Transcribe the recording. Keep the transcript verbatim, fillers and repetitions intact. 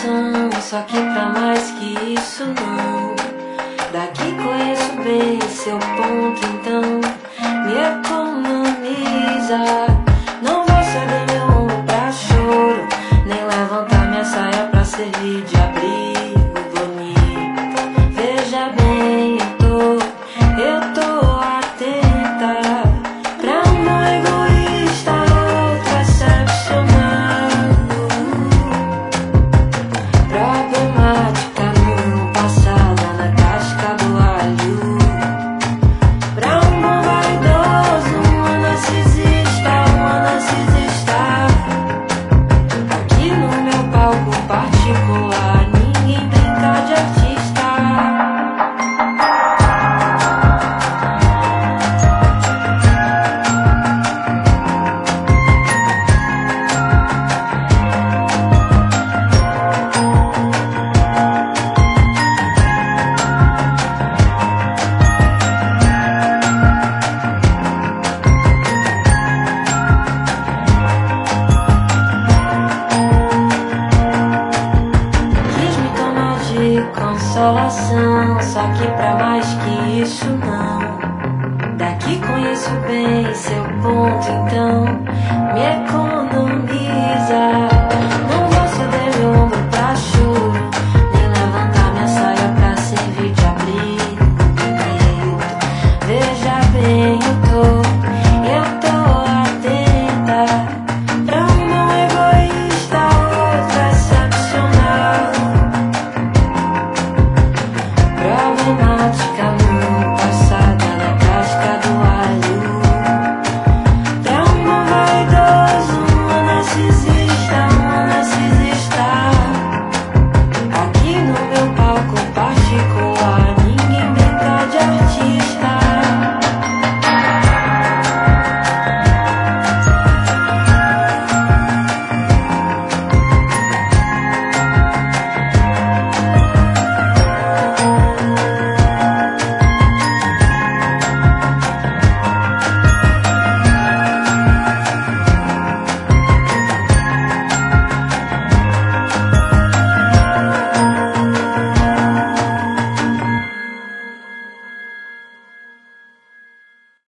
consolação, só que pra mais que isso não. Daqui conheço bem seu ponto, então me economiza. Não vou ceder meu ombro pra choro, nem levantar minha saia pra servir de abrigo bonito. Veja bem, eu tô, eu tô atenta pra um egoísta, outro excepcional, problemática no passado, na casca do alho. Pra um bom vaidoso, um narcisista, uma narcisista. Aqui no meu palco particular, ninguém brinca de artista. Quis me tomar de consolação, só que pra mais que isso não. Daqui conheço bem seu ponto, então